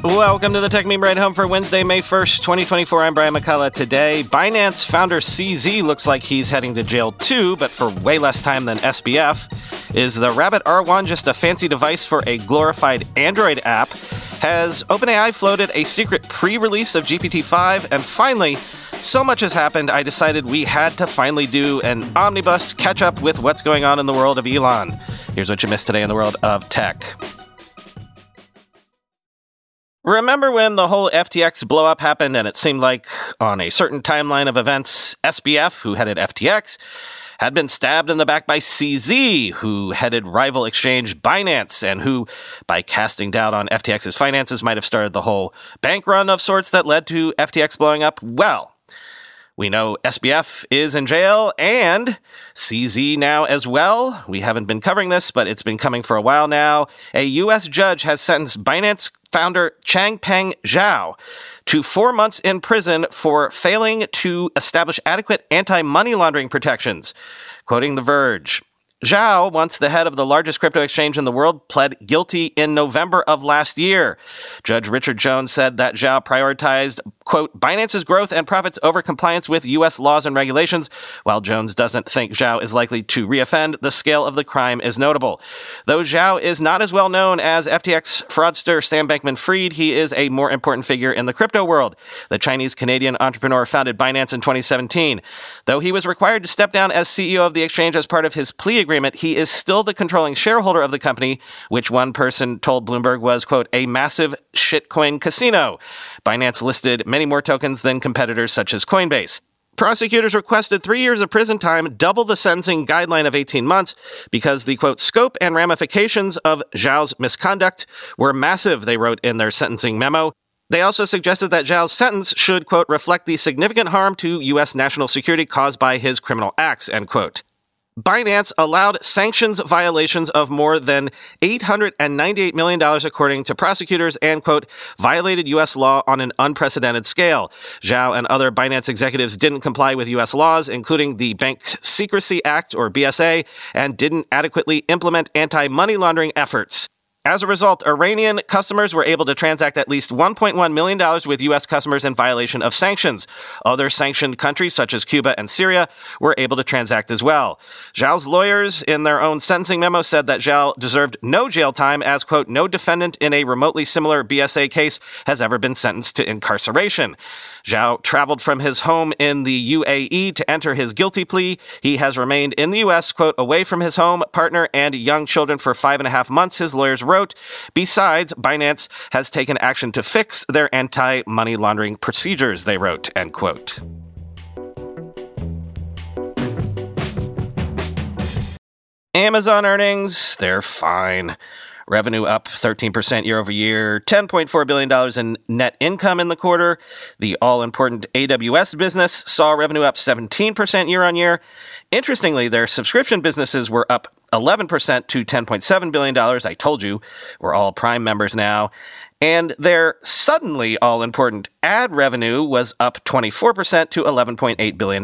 Welcome to the Tech Meme Ride Home for Wednesday, May 1st, 2024. I'm Brian McCullough. Today, Binance founder CZ looks like he's heading to jail too, but for way less time than SBF. Is the Rabbit R1 just a fancy device for a glorified Android app? Has OpenAI floated a secret pre-release of GPT-5? And finally, so much has happened, I decided we had to finally do an omnibus catch-up with what's going on in the world of Elon. Here's what you missed today in the world of tech. Remember when the whole FTX blow-up happened and it seemed like on a certain timeline of events, SBF, who headed FTX, had been stabbed in the back by CZ, who headed rival exchange Binance, and who, by casting doubt on FTX's finances, might have started the whole bank run of sorts that led to FTX blowing up? Well, we know SBF is in jail, and CZ now as well. We haven't been covering this, but it's been coming for a while now. A U.S. judge has sentenced Binance founder Changpeng Zhao to 4 months in prison for failing to establish adequate anti-money laundering protections. Quoting The Verge, Zhao, once the head of the largest crypto exchange in the world, pled guilty in November of last year. Judge Richard Jones said that Zhao prioritized, quote, Binance's growth and profits over compliance with U.S. laws and regulations. While Jones doesn't think Zhao is likely to reoffend, the scale of the crime is notable. Though Zhao is not as well known as FTX fraudster Sam Bankman-Fried, he is a more important figure in the crypto world. The Chinese-Canadian entrepreneur founded Binance in 2017. Though he was required to step down as CEO of the exchange as part of his plea agreement, he is still the controlling shareholder of the company, which one person told Bloomberg was, quote, a massive shitcoin casino. Binance listed many more tokens than competitors such as Coinbase. Prosecutors requested 3 years of prison time, double the sentencing guideline of 18 months, because the, quote, scope and ramifications of Zhao's misconduct were massive, they wrote in their sentencing memo. They also suggested that Zhao's sentence should, quote, reflect the significant harm to U.S. national security caused by his criminal acts, end quote. Binance allowed sanctions violations of more than $898 million, according to prosecutors, and, quote, violated U.S. law on an unprecedented scale. Zhao and other Binance executives didn't comply with U.S. laws, including the Bank Secrecy Act, or BSA, and didn't adequately implement anti-money laundering efforts. As a result, Iranian customers were able to transact at least $1.1 million with U.S. customers in violation of sanctions. Other sanctioned countries, such as Cuba and Syria, were able to transact as well. Zhao's lawyers, in their own sentencing memo, said that Zhao deserved no jail time as, quote, no defendant in a remotely similar BSA case has ever been sentenced to incarceration. Zhao traveled from his home in the UAE to enter his guilty plea. He has remained in the U.S., quote, away from his home, partner, and young children for 5.5 months, his lawyers wrote. Besides, Binance has taken action to fix their anti-money laundering procedures, they wrote, end quote. Amazon earnings, they're fine. Revenue up 13% year over year, $10.4 billion in net income in the quarter. The all-important AWS business saw revenue up 17% year on year. Interestingly, their subscription businesses were up 11% to $10.7 billion. I told you, we're all Prime members now. And their suddenly all-important ad revenue was up 24% to $11.8 billion.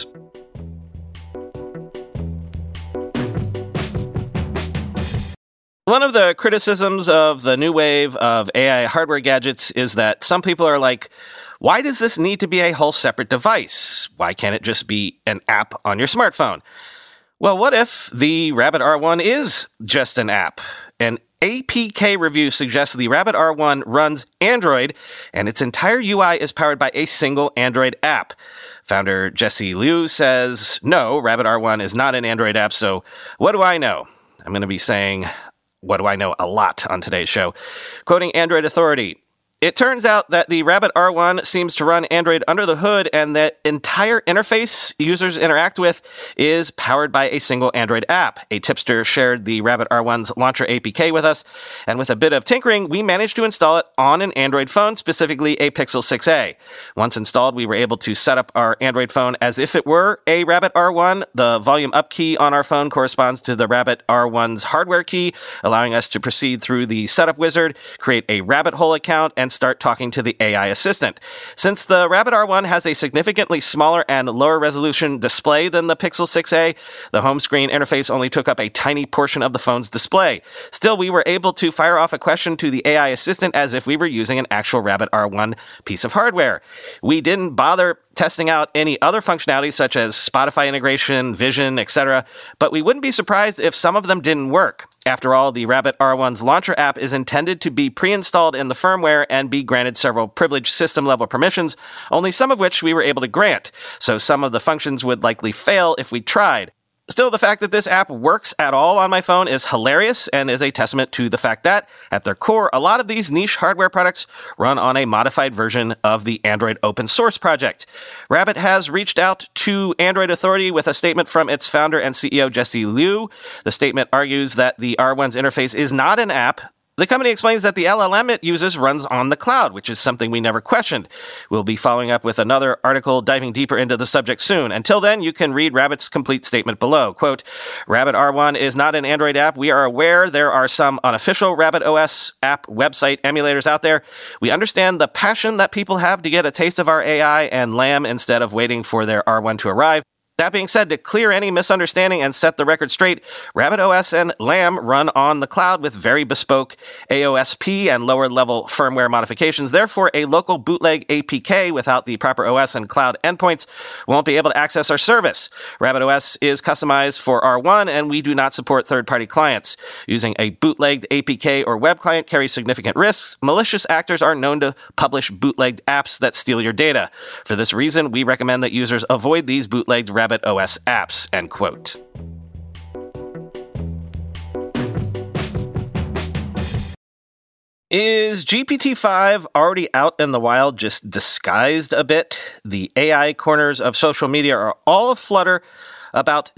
One of the criticisms of the new wave of AI hardware gadgets is that some people are like, why does this need to be a whole separate device? Why can't it just be an app on your smartphone? Well, what if the Rabbit R1 is just an app? An APK review suggests the Rabbit R1 runs Android, and its entire UI is powered by a single Android app. Founder Jesse Liu says, no, Rabbit R1 is not an Android app, so what do I know? I'm going to be saying, what do I know a lot on today's show. Quoting Android Authority, it turns out that the Rabbit R1 seems to run Android under the hood, and that entire interface users interact with is powered by a single Android app. A tipster shared the Rabbit R1's launcher APK with us, and with a bit of tinkering, we managed to install it on an Android phone, specifically a Pixel 6a. Once installed, we were able to set up our Android phone as if it were a Rabbit R1. The volume up key on our phone corresponds to the Rabbit R1's hardware key, allowing us to proceed through the setup wizard, create a rabbit hole account, and and start talking to the AI assistant. Since the Rabbit R1 has a significantly smaller and lower resolution display than the Pixel 6a, the home screen interface only took up a tiny portion of the phone's display. Still, we were able to fire off a question to the AI assistant as if we were using an actual Rabbit R1 piece of hardware. We didn't bother testing out any other functionalities such as Spotify integration, Vision, etc., but we wouldn't be surprised if some of them didn't work. After all, the Rabbit R1's launcher app is intended to be pre-installed in the firmware and be granted several privileged system-level permissions, only some of which we were able to grant, so some of the functions would likely fail if we tried. Still, the fact that this app works at all on my phone is hilarious and is a testament to the fact that, at their core, a lot of these niche hardware products run on a modified version of the Android open source project. Rabbit has reached out to Android Authority with a statement from its founder and CEO, Jesse Liu. The statement argues that the R1's interface is not an app. The company explains that the LLM it uses runs on the cloud, which is something we never questioned. We'll be following up with another article diving deeper into the subject soon. Until then, you can read Rabbit's complete statement below. Quote, Rabbit R1 is not an Android app. We are aware there are some unofficial Rabbit OS app website emulators out there. We understand the passion that people have to get a taste of our AI and LAM instead of waiting for their R1 to arrive. That being said, to clear any misunderstanding and set the record straight, Rabbit OS and LAM run on the cloud with very bespoke AOSP and lower-level firmware modifications. Therefore, a local bootleg APK without the proper OS and cloud endpoints won't be able to access our service. Rabbit OS is customized for R1, and we do not support third-party clients. Using a bootlegged APK or web client carries significant risks. Malicious actors are known to publish bootlegged apps that steal your data. For this reason, we recommend that users avoid these bootlegged Rabbit OS apps, end quote. Is GPT-5 already out in the wild, just disguised a bit? The AI corners of social media are all aflutter about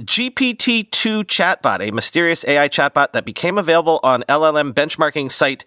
GPT-2 chatbot, a mysterious AI chatbot that became available on LLM benchmarking site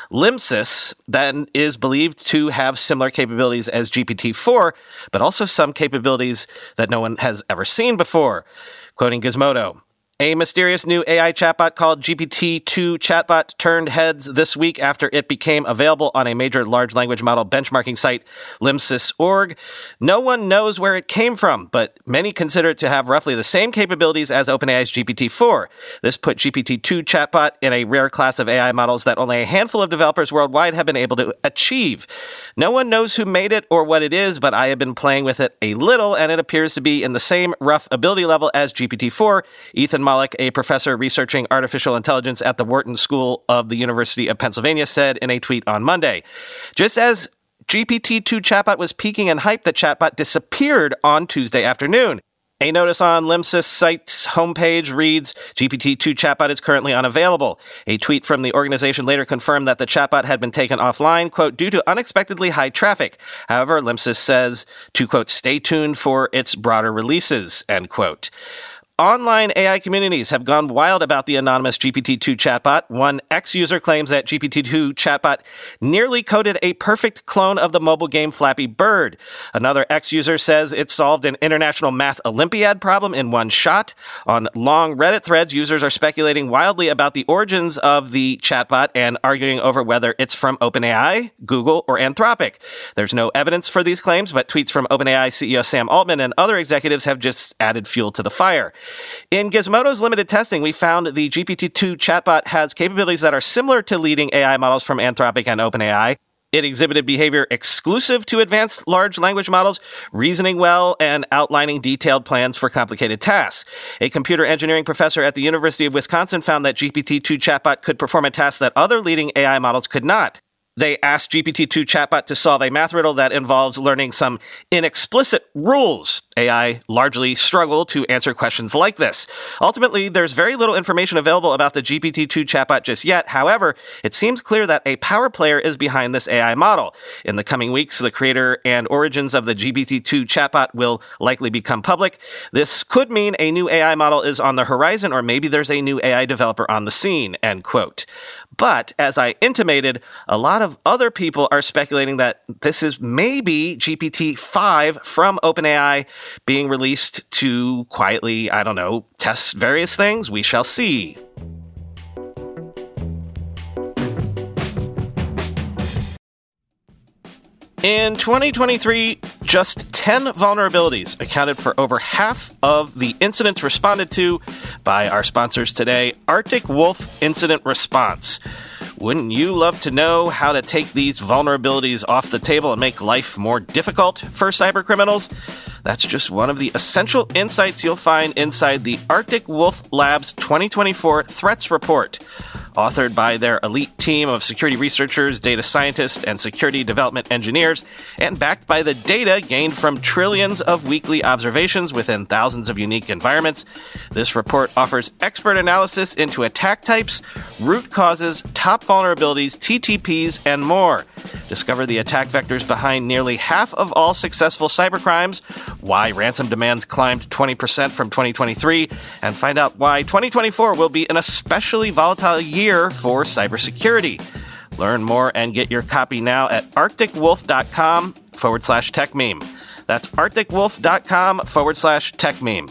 Limsys that is believed to have similar capabilities as GPT-4, but also some capabilities that no one has ever seen before. Quoting Gizmodo, a mysterious new AI chatbot called GPT-2 chatbot turned heads this week after it became available on a major large language model benchmarking site, Limsys.org. No one knows where it came from, but many consider it to have roughly the same capabilities as OpenAI's GPT-4. This put GPT-2 chatbot in a rare class of AI models that only a handful of developers worldwide have been able to achieve. No one knows who made it or what it is, but I have been playing with it a little, and it appears to be in the same rough ability level as GPT-4. Ethan Malik, a professor researching artificial intelligence at the Wharton School of the University of Pennsylvania, said in a tweet on Monday. Just as GPT-2 chatbot was peaking in hype, the chatbot disappeared on Tuesday afternoon. A notice on Limsys site's homepage reads, GPT-2 chatbot is currently unavailable. A tweet from the organization later confirmed that the chatbot had been taken offline, quote, due to unexpectedly high traffic. However, Limsys says to, quote, stay tuned for its broader releases, end quote. Online AI communities have gone wild about the anonymous GPT-2 chatbot. One ex-user claims that GPT-2 chatbot nearly coded a perfect clone of the mobile game Flappy Bird. Another ex-user says it solved an International Math Olympiad problem in one shot. On long Reddit threads, users are speculating wildly about the origins of the chatbot and arguing over whether it's from OpenAI, Google, or Anthropic. There's no evidence for these claims, but tweets from OpenAI CEO Sam Altman and other executives have just added fuel to the fire. In Gizmodo's limited testing, we found the GPT-2 chatbot has capabilities that are similar to leading AI models from Anthropic and OpenAI. It exhibited behavior exclusive to advanced large language models, reasoning well, and outlining detailed plans for complicated tasks. A computer engineering professor at the University of Wisconsin found that GPT-2 chatbot could perform a task that other leading AI models could not. They asked GPT-2 chatbot to solve a math riddle that involves learning some inexplicit rules. AI largely struggle to answer questions like this. Ultimately, there's very little information available about the GPT-2 chatbot just yet. However, it seems clear that a power player is behind this AI model. In the coming weeks, the creator and origins of the GPT-2 chatbot will likely become public. This could mean a new AI model is on the horizon, or maybe there's a new AI developer on the scene, end quote. But, as I intimated, a lot of other people are speculating that this is maybe GPT-5 from OpenAI being released to quietly, test various things. We shall see. In 2023, just 10 vulnerabilities accounted for over half of the incidents responded to by our sponsors today, Arctic Wolf Incident Response. Wouldn't you love to know how to take these vulnerabilities off the table and make life more difficult for cybercriminals? That's just one of the essential insights you'll find inside the Arctic Wolf Labs 2024 Threats Report, authored by their elite team of security researchers, data scientists, and security development engineers, and backed by the data gained from trillions of weekly observations within thousands of unique environments. This report offers expert analysis into attack types, root causes, top vulnerabilities, TTPs, and more. Discover the attack vectors behind nearly half of all successful cybercrimes, why ransom demands climbed 20% from 2023, and find out why 2024 will be an especially volatile year for cybersecurity. Learn more and get your copy now at arcticwolf.com/techmeme. That's arcticwolf.com/techmeme.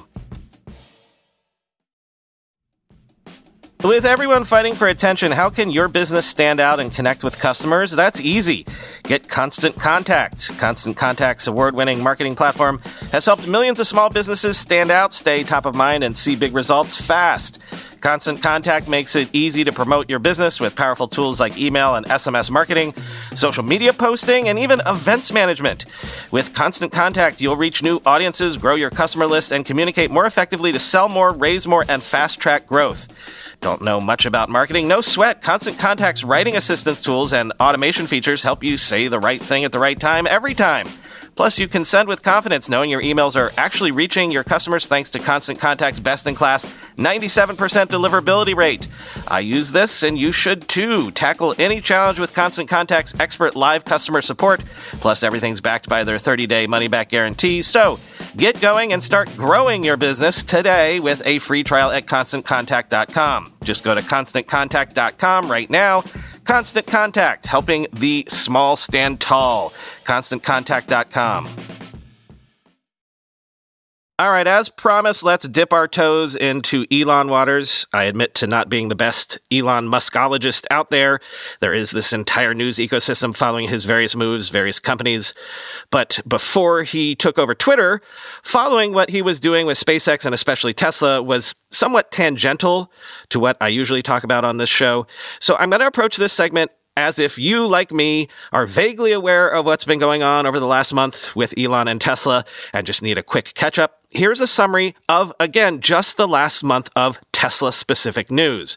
With everyone fighting for attention, how can your business stand out and connect with customers? That's easy. Get Constant Contact. Constant Contact's award-winning marketing platform has helped millions of small businesses stand out, stay top of mind, and see big results fast. Constant Contact makes it easy to promote your business with powerful tools like email and SMS marketing, social media posting, and even events management. With Constant Contact, you'll reach new audiences, grow your customer list, and communicate more effectively to sell more, raise more, and fast-track growth. Don't know much about marketing? No sweat. Constant Contact's writing assistance tools and automation features help you say the right thing at the right time every time. Plus, you can send with confidence knowing your emails are actually reaching your customers thanks to Constant Contact's best-in-class 97% deliverability rate. I use this, and you should too. Tackle any challenge with Constant Contact's expert live customer support. Plus, everything's backed by their 30-day money-back guarantee. So, get going and start growing your business today with a free trial at ConstantContact.com. Just go to ConstantContact.com right now. Constant Contact, helping the small stand tall. ConstantContact.com. All right, as promised, let's dip our toes into Elon waters. I admit to not being the best Elon Muskologist out there. There is this entire news ecosystem following his various moves, various companies. But before he took over Twitter, following what he was doing with SpaceX and especially Tesla was somewhat tangential to what I usually talk about on this show. So I'm going to approach this segment as if you, like me, are vaguely aware of what's been going on over the last month with Elon and Tesla and just need a quick catch-up. Here's a summary of, again, just the last month of Tesla-specific news.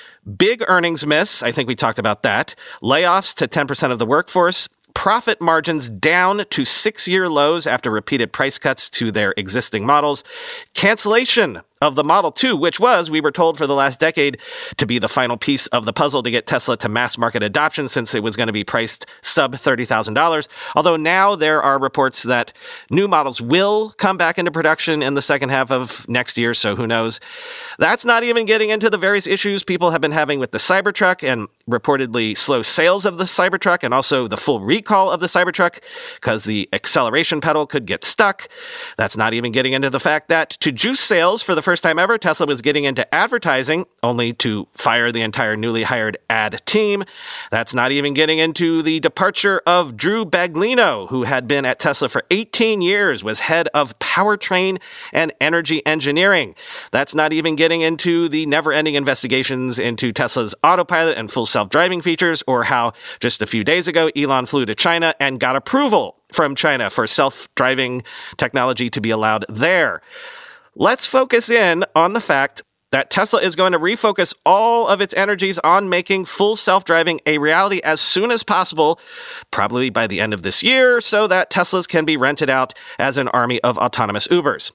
Big earnings miss. I think we talked about that. Layoffs to 10% of the workforce. Profit margins down to 6-year lows after repeated price cuts to their existing models. Cancellation of the Model 2, which was, we were told for the last decade, to be the final piece of the puzzle to get Tesla to mass market adoption since it was going to be priced sub $30,000. Although now there are reports that new models will come back into production in the second half of next year, so who knows. That's not even getting into the various issues people have been having with the Cybertruck and reportedly slow sales of the Cybertruck and also the full recall of the Cybertruck because the acceleration pedal could get stuck. That's not even getting into the fact that to juice sales for the first time ever, Tesla was getting into advertising, only to fire the entire newly hired ad team. That's not even getting into the departure of Drew Baglino, who had been at Tesla for 18 years, was head of powertrain and energy engineering. That's not even getting into the never-ending investigations into Tesla's autopilot and full self-driving features, or how just a few days ago, Elon flew to China and got approval from China for self-driving technology to be allowed there. Let's focus in on the fact that Tesla is going to refocus all of its energies on making full self-driving a reality as soon as possible, probably by the end of this year, so that Teslas can be rented out as an army of autonomous Ubers.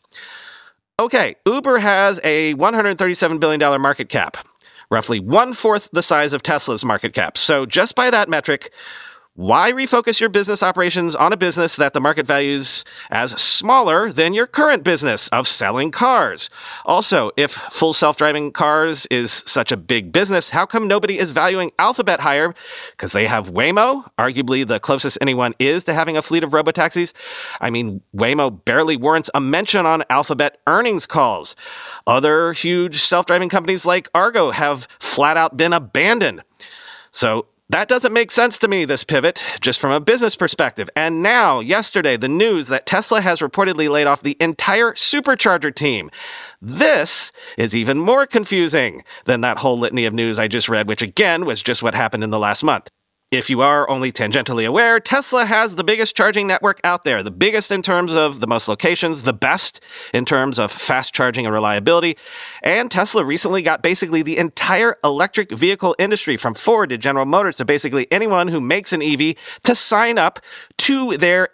Okay, Uber has a $137 billion market cap, roughly one-fourth the size of Tesla's market cap. So just by that metric, why refocus your business operations on a business that the market values as smaller than your current business of selling cars? Also, if full self-driving cars is such a big business, how come nobody is valuing Alphabet higher? Because they have Waymo, arguably the closest anyone is to having a fleet of robotaxis. I mean, Waymo barely warrants a mention on Alphabet earnings calls. Other huge self-driving companies like Argo have flat out been abandoned. So That doesn't make sense to me, this pivot, just from a business perspective. And now, yesterday, the news that Tesla has reportedly laid off the entire supercharger team. This is even more confusing than that whole litany of news I just read, which again was just what happened in the last month. If you are only tangentially aware, Tesla has the biggest charging network out there, the biggest in terms of the most locations, the best in terms of fast charging and reliability. And Tesla recently got basically the entire electric vehicle industry, from Ford to General Motors to basically anyone who makes an EV, to sign up to their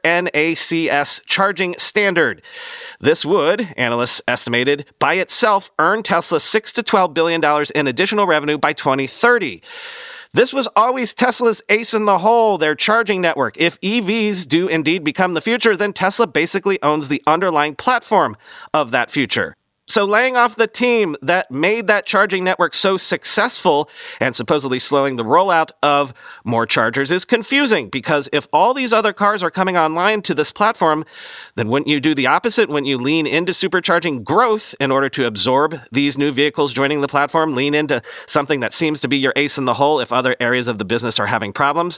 NACS charging standard. This would, analysts estimated, by itself earn Tesla $6 to $12 billion in additional revenue by 2030. This was always Tesla's ace in the hole, their charging network. If EVs do indeed become the future, then Tesla basically owns the underlying platform of that future. So laying off the team that made that charging network so successful and supposedly slowing the rollout of more chargers is confusing, because if all these other cars are coming online to this platform, then wouldn't you do the opposite? Wouldn't you lean into supercharging growth in order to absorb these new vehicles joining the platform, lean into something that seems to be your ace in the hole if other areas of the business are having problems?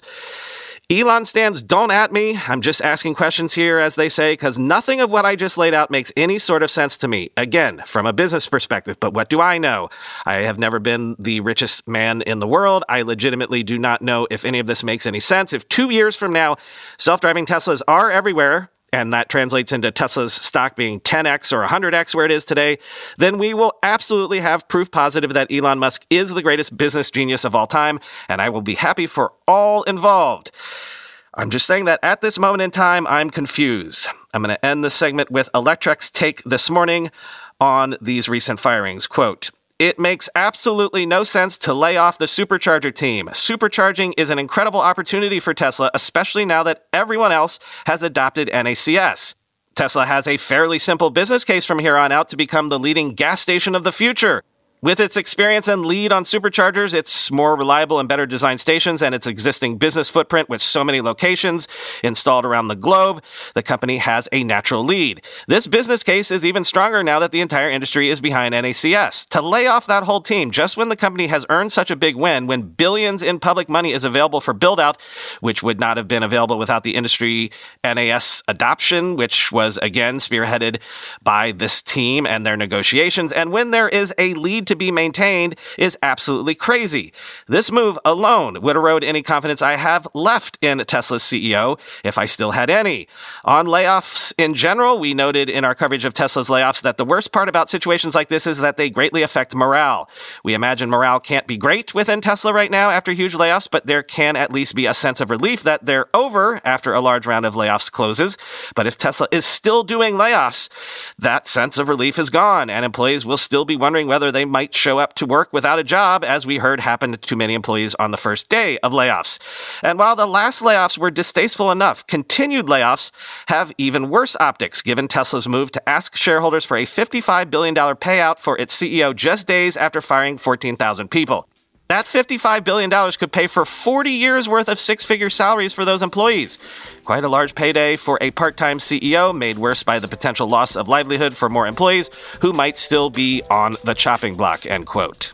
Elon stands, don't at me. I'm just asking questions here, as they say, because nothing of what I just laid out makes any sort of sense to me. Again, from a business perspective, but what do I know? I have never been the richest man in the world. I legitimately do not know if any of this makes any sense. If 2 years from now, self-driving Teslas are everywhere, and that translates into Tesla's stock being 10x or 100x where it is today, then we will absolutely have proof positive that Elon Musk is the greatest business genius of all time, and I will be happy for all involved. I'm just saying that at this moment in time, I'm confused. I'm going to end this segment with Electrek's take this morning on these recent firings. Quote, "It makes absolutely no sense to lay off the supercharger team. Supercharging is an incredible opportunity for Tesla, especially now that everyone else has adopted NACS. Tesla has a fairly simple business case from here on out to become the leading gas station of the future. With its experience and lead on superchargers, its more reliable and better designed stations, and its existing business footprint with so many locations installed around the globe, the company has a natural lead. This business case is even stronger now that the entire industry is behind NACS. To lay off that whole team just when the company has earned such a big win, when billions in public money is available for build-out, which would not have been available without the industry NAS adoption, which was again spearheaded by this team and their negotiations, and when there is a lead to be maintained, is absolutely crazy. This move alone would erode any confidence I have left in Tesla's CEO, if I still had any. On layoffs in general, we noted in our coverage of Tesla's layoffs that the worst part about situations like this is that they greatly affect morale. We imagine morale can't be great within Tesla right now after huge layoffs, but there can at least be a sense of relief that they're over after a large round of layoffs closes. But if Tesla is still doing layoffs, that sense of relief is gone, and employees will still be wondering whether they might show up to work without a job, as we heard happened to many employees on the first day of layoffs. And while the last layoffs were distasteful enough, continued layoffs have even worse optics, given Tesla's move to ask shareholders for a $55 billion payout for its CEO just days after firing 14,000 people. That $55 billion could pay for 40 years' worth of six-figure salaries for those employees. Quite a large payday for a part-time CEO, made worse by the potential loss of livelihood for more employees who might still be on the chopping block, end quote.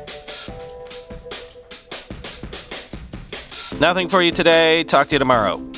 Nothing for you today. Talk to you tomorrow.